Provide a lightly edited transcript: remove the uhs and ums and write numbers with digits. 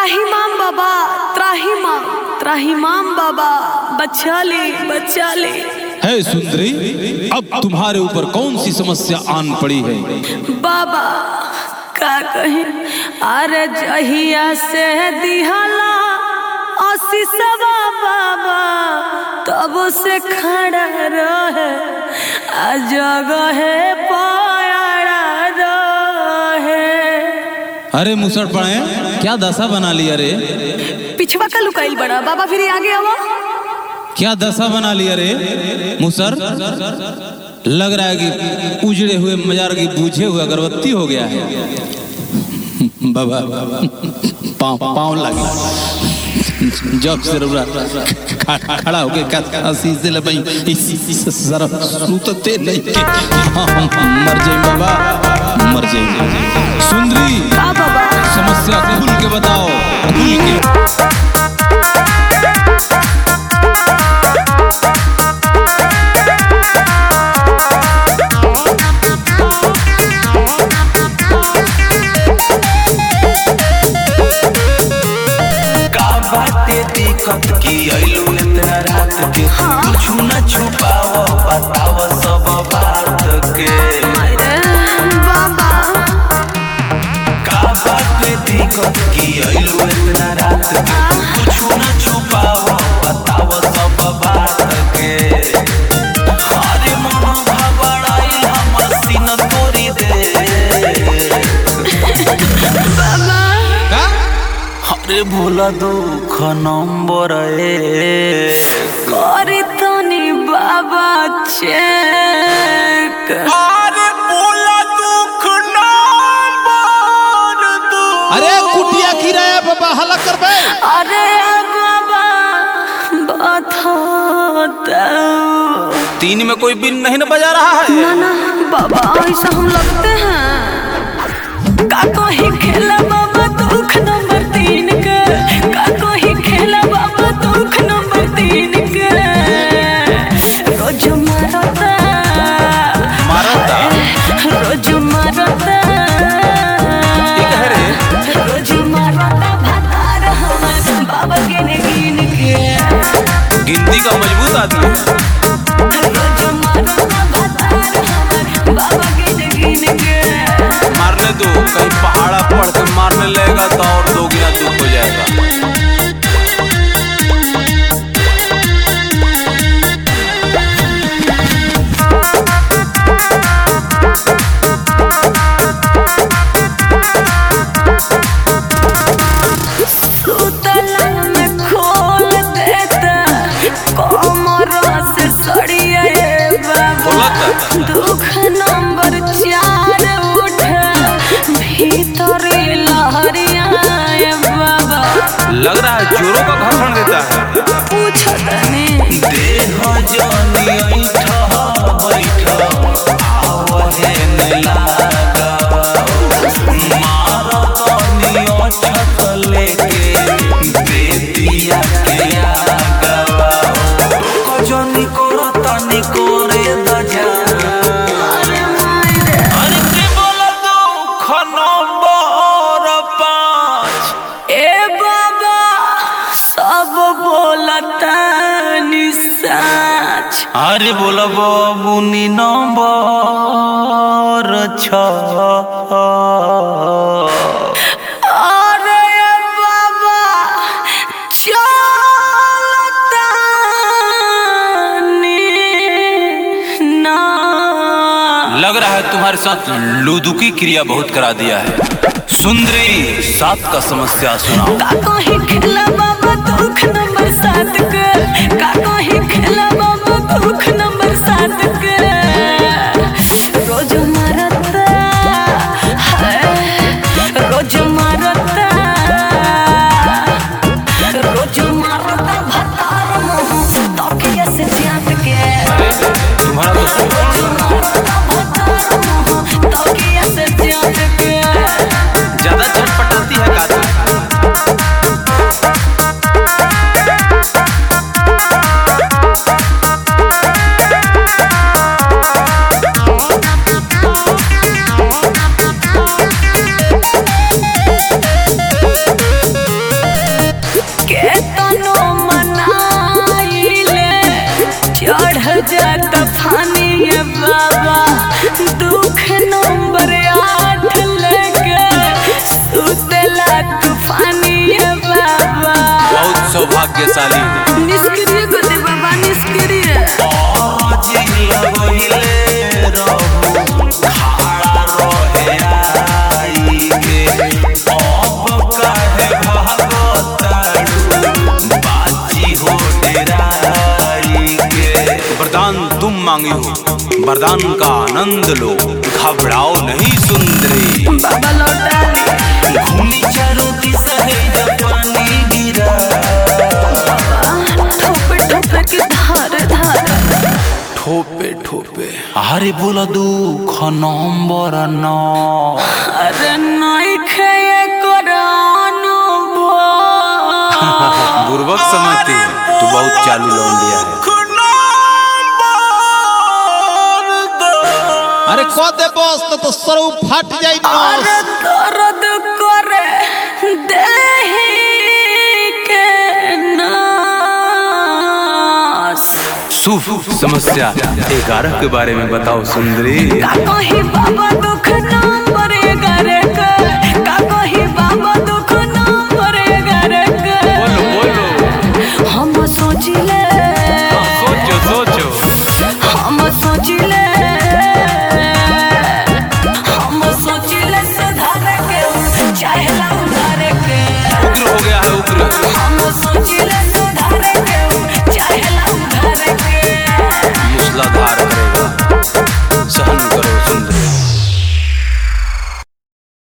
त्राहिमाम बाबा, त्राहिमाम त्राहिमाम बाबा, बचा ले बचा ले। है सुंदरी, अब तुम्हारे ऊपर कौन सी समस्या आन पड़ी है? बाबा का कहे, अरे जहिया से दिहला आशीषवा बाबा, तब से खड़ा रहे जगह पाया रहे। अरे मुसड़ पड़े, क्या दशा बना लिया रे? पिछवा का लुकाइल बड़ा बाबा, फिर आगे आवा। क्या दशा बना लिया रे मुसर? लग रहा है कि उजड़े हुए मजार की बूझे हुए अगरबत्ती हो गया है। बाबा पाँव लगे जब से खड़ा हो गए शीशे लगे सूतते नहीं के मर जाए बाबा, मर जाए। सुंदरी बाबा समस्या खुल के बताओ, खुल के। दिक्कत की आइलो इतना रात के, कुछ न छुपाओ बताओ सब बात के। बाबा का बात दिक्कत की आइलो इतना रात के, कुछ न छुपाओ बताओ सब बात के। अरे मनो घबराई हमर सीना तोड़ी दे। बाबा अरे भोला दुख नंबर करी तनी बाबा चेक। अरे भोला दुख नंबर दो। अरे कुटिया किराया बाबा हला कर बे। अरे बाबा बता, 3 में कोई बिन नहीं न बजा रहा है। ना ना बाबा ऐसा हम लगते हैं। का कोई खेला बाबा दुख नंबर 3 के, का कोई खेला बाबा दुख नंबर 3 के। रोज मारता रोज मारता रोज मारता भातार हमर बाबा गिन गिन के। गिनती का मजबूत आदमी है। रोज मारता भातार हमर बाबा गिन गिन के। मारने दो, कहीं पहाड़ा पड़ के मारने लगेगा तो और 2 गुना दुख हो जाएगा। सुतला में खोल देता कमर से सड़िया बाबा, दुख नंबर 4 उठा भीतर लहरिया बाबा। लग रहा है चोरों का घर्षण देता है। पूछो तनी देह जानी ऐठा बैठा आवहे न लागा, मारा तनी अछत लेके बेतिया के आगा। कजनी कोरा तनी कोरे दजा। अरे के बोला दुख नंबर 5। ए बाबा सब बोलता निसाच। अरे बोला बाबूनी नंबर 6। अरे बाबा चलता ना। लग रहा है तुम्हारे साथ लूदू की क्रिया बहुत करा दिया है। सुंदरी 7 का समस्या सुनाओ। का कोई खेला बाबा दुख नंबर 7 के, का कोई खेला बाबा दुख नंबर 7 के। रोज मारता रोज मारता रोज मारता भातार मुँह तकिया से जात के। तुम्हारा रोज मारता भातार मुँह तकिया से जात के। ज्यादा छटपटाती है काका। का तूफानी है बाबा। बहुत सौभाग्यशाली। निष्क्रिय को दे बाबा निष्क्रिय। वरदान तुम मांगी हो, वरदान का आनंद लो, घबराओ नहीं सुंदरी। बाबा लौटा घूमी चारों दिशा है जब पानी गिरा। ठोपे ठोपे की धार धार। ठोपे ठोपे अरे बोला दुख नंबर 9। अरे नहीं खाए करानो बुर्बक समझती है तू, बहुत चालू लौंडिया है। अरे कोते बस तो सरऊ फट जाई ना। अरे दर्द करे देही के नास। शुभ समस्या 11 के बारे में बताओ सुंदरी। का कही बाबा